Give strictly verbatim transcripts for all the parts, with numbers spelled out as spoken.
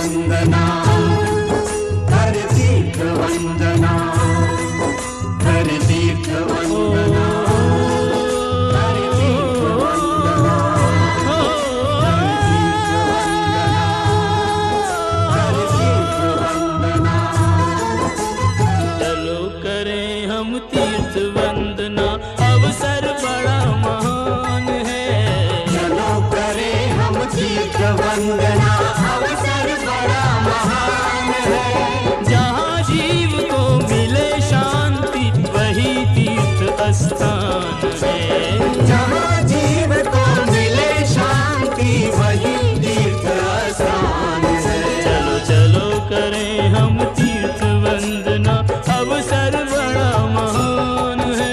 वंदना, कर तीर्थ वंदना, कर तीर्थ वंदना, कर तीर्थ वंदना, कर तीर्थ वंदना, चलो करें हम तीर्थ वंदना, अवसर बड़ा महान है। चलो करें हम तीर्थ वंदना, अवसर बड़ा महान है। जहाँ जीव को मिले शांति वही तीर्थ स्थान है। जहाँ जीव को मिले शांति वही तीर्थ स्थान है। चलो चलो करें हम तीर्थ वंदना, अवसर बड़ा महान है।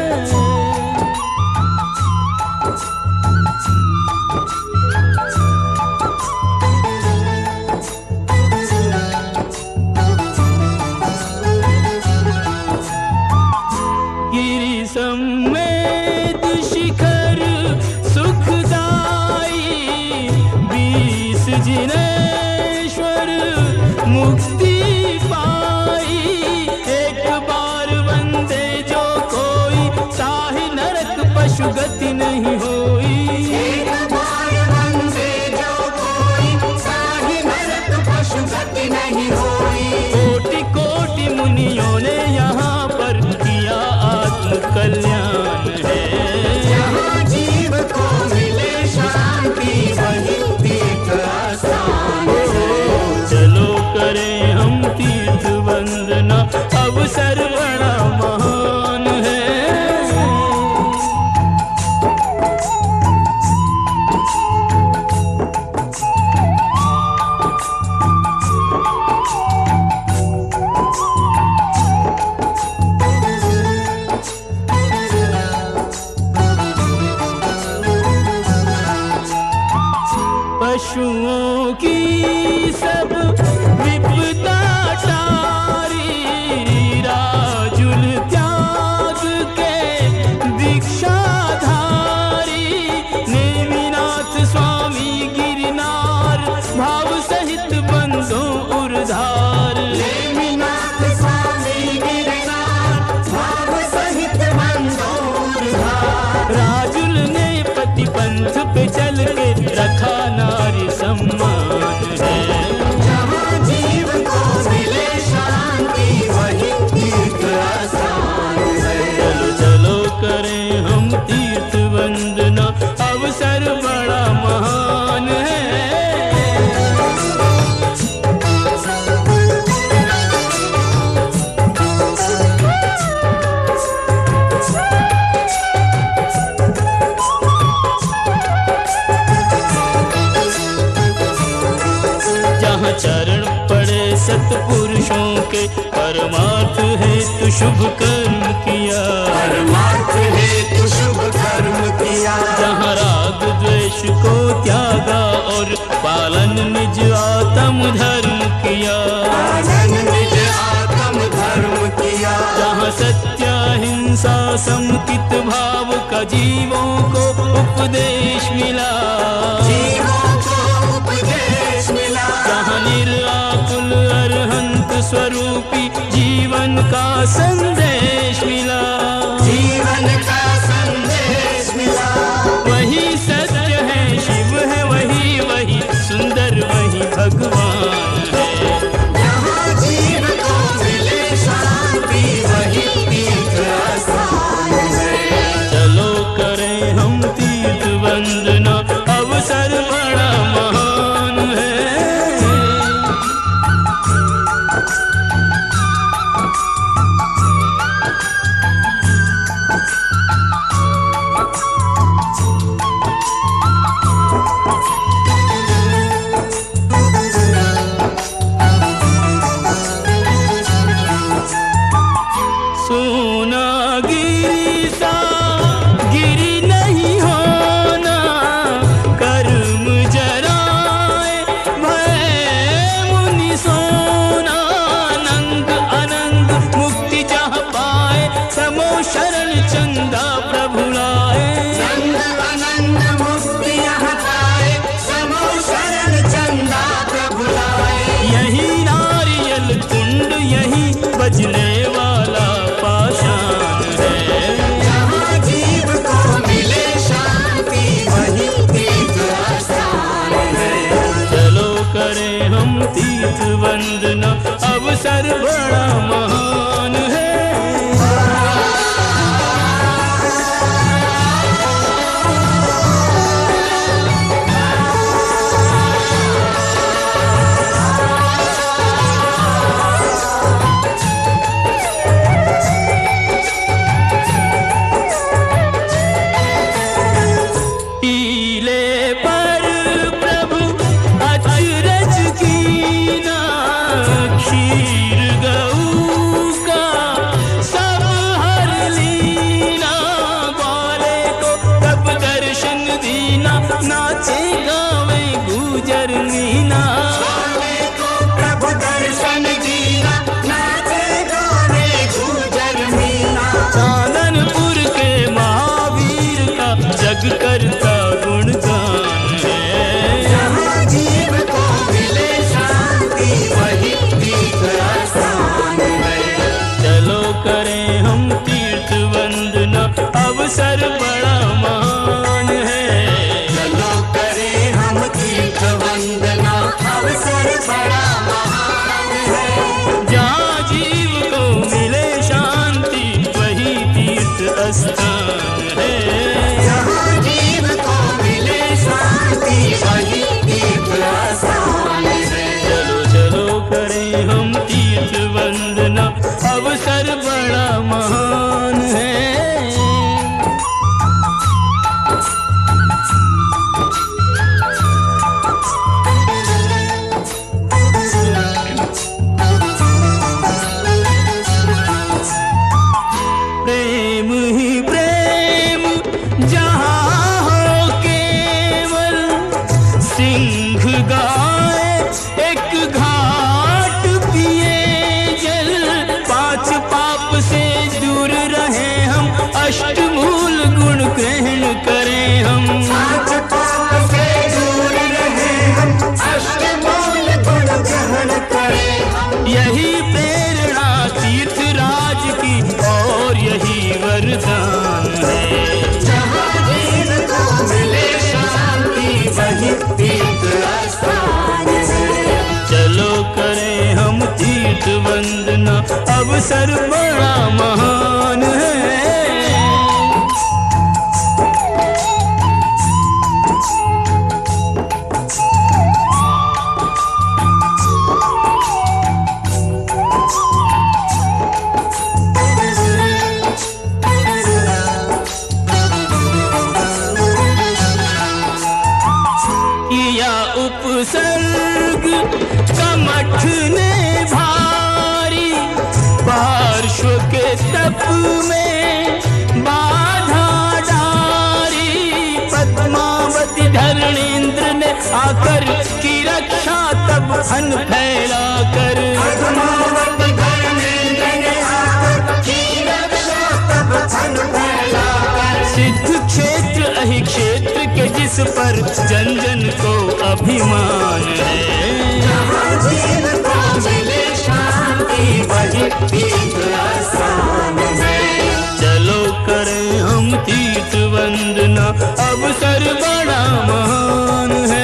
गिरि समेत शिखर सुखदाई, बीस जिनेश्वर मुक्ति पाई। एक बार वंदे जो कोई, ताहि नरक पशु गति नहीं होई। एक बार वंदे जो कोई, ताहि नरक पशु गति नहीं होई। कोटि कोटि मुनियों ने यहाँ पर किया आत्म कल्याण है। जहाँ जीव को मिले शांति वही तीर्थ स्थान है। चलो करें हम तीर्थ वंदना, अवसर बड़ा महान है। पशुओं की सब विपदा टारी, राजुल त्याग के दीक्षाधारी। नेमिनाथ स्वामी गिरनार, भाव सहित बंधो उर्धार। नेमिनाथ स्वामी गिरनार, भाव सहित बंधो उर्धार। राजुल ने पति पंथ पे चल के रखा नारी सम्मान है। जहाँ जीव को मिले शांति वही तीर्थ स्थान है। चलो चलो करें हम तीर्थ वंदना, अवसर बड़ा महान है। जहाँ चरण पड़े सतपुरुषों के, परमार्थ हेतु शुभ कर्म किया। परमार्थ हेतु शुभ कर्म किया। जहाँ राग द्वेष को त्यागा और पालन निज आत्म धर्म किया। पालन निज आत्म धर्म किया। जहाँ सत्य हिंसा समकित भाव का जीवों को उपदेश मिला। जीवों को उपदेश मिला। जहाँ निराकुल अरहंत स्वरूपी जीवन का संदेश मिला। जीवन का संदेश मिला। वही सत्य है, शिव है वही वही, सुंदर वही भगवान है। जहाँ जीव को मिले शांति वही तीर्थ स्थान है। चलो करें हम तीर्थ वंदना, अवसर बड़ा महान है। जग करता गुणगान है। जहाँ जीव को मिले शांति वही तीर्थ स्थान है। चलो करें हम तीर्थ वंदना, अवसर बड़ा महान है। चलो करें हम तीर्थ वंदना, अवसर बड़ा महान है। जहाँ जीव को मिले शांति वही तीर्थ स्थान है। जहाँ जीव को मिले शांति वही तीर्थ स्थान है। चलो चलो करें हम तीर्थ वंदना, अवसर बड़ा महान है। प्रेम ही प्रेम जहाँ हो केवल, सिंह गाय एक घाट पिए जल। पांच पाप से दूर रहे हम, अष्टमूल गुण ग्रहण करें हम। पांच पाप से दूर रहे हम, अष्टमूल गुण ग्रहण करें हम। यही प्रेरणा तीर्थ राज की और यही वरदान है। जहाँ जीव को मिले शांति वही तीर्थ स्थान है। चलो करें हम तीर्थ वंदना, अवसर बड़ा महान है। किया उपसर्ग कमठ ने भारी, पार्श्व के तप में बाधा डारी। पद्मावती धरणेंद्र ने आकर की रक्षा, तब फन फैला कर। पद्मावती धर्मेंद्र ने आकर की रक्षा, तब फन फैला कर। सिद्ध क्षेत्र अहि क्षेत्र के जिस पर जन जन को अभिमान है। जहाँ जीव को मिले शांति वही तीर्थ स्थान है। चलो करें हम तीर्थ वंदना, अवसर बड़ा महान है।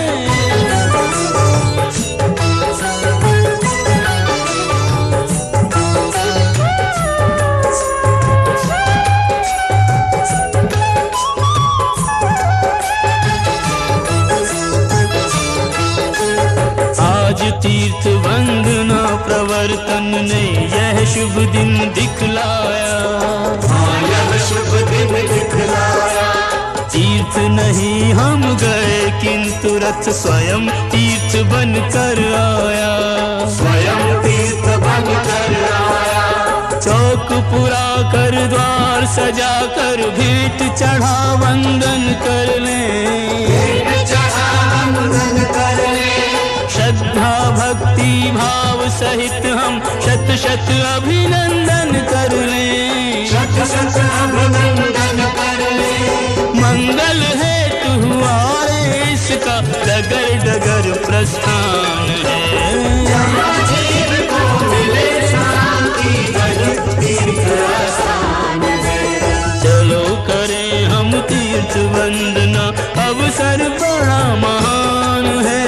आज तीर्थ वंदना प्रवर्तन ने यह शुभ दिन दिखलाया। हाँ, यह शुभ दिन दिखलाया। तीर्थ नहीं हम गए किंतु रथ स्वयं तीर्थ बन कर आया। स्वयं तीर्थ बन कर आया। चौक पुरा कर द्वार सजा कर, भेंट चढ़ा वंदन कर ले। भेंट चढ़ा वंदन कर ले। श्रद्धा भक्ति भाव सहित हम शत शत अभिनंदन कर ले। शत शत अभिनंदन कर ले। मंगल हेतु हुआ इसका डगर डगर प्रस्थान है। जहाँ जीव को मिले शांति वही तीर्थ स्थान है। चलो करें हम तीर्थ वंदना, अवसर बड़ा महान है।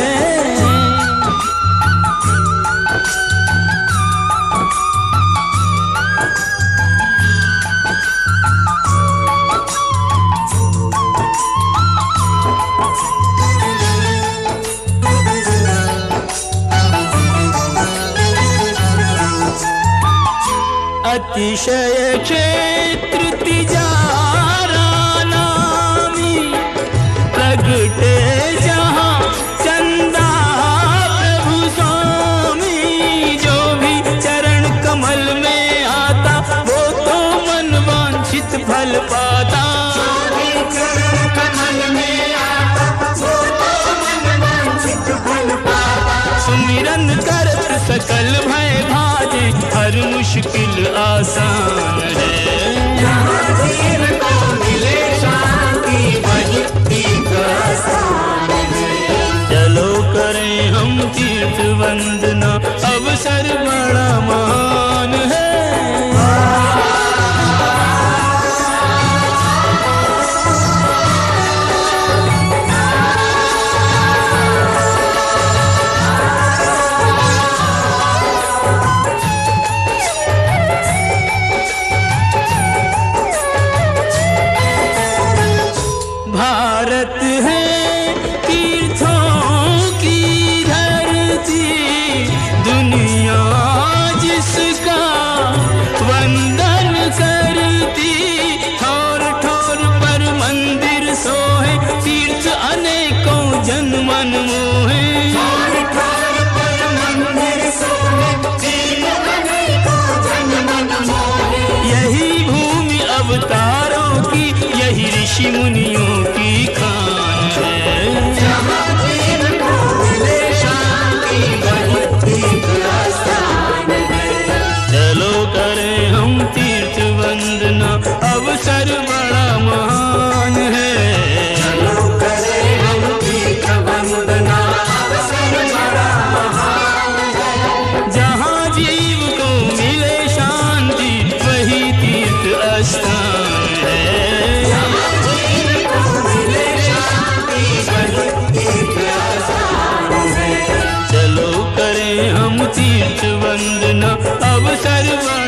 अतिशय क्षेत्र तिजारा नामी, प्रगटे जहाँ चंदा प्रभु स्वामी। जो भी चरण कमल में आता, वो तो मन वांछित फल पाता। जो भी चरण कमल में आता, वो तो मन वांछित फल पाता। सुमिरन करत सकल भय भाजे, हर मुश्किल आसान है। जहाँ जीव को मिले शांति मन मोहे। यही भूमि अवतारों की, यही ऋषि मुनियों की खान है। चलो करें हम तीर्थ वंदना, अवसर बड़ा महान है। चलो करें हम तीर्थ वंदना, अवसर बड़ा महान है। जहाँ जीव को मिले शांति, वही तीर्थ स्थान है। जहाँ जीव को मिले शांति, वही तीर्थ स्थान है। चलो करें हम तीर्थ वंदना, अवसर बड़ा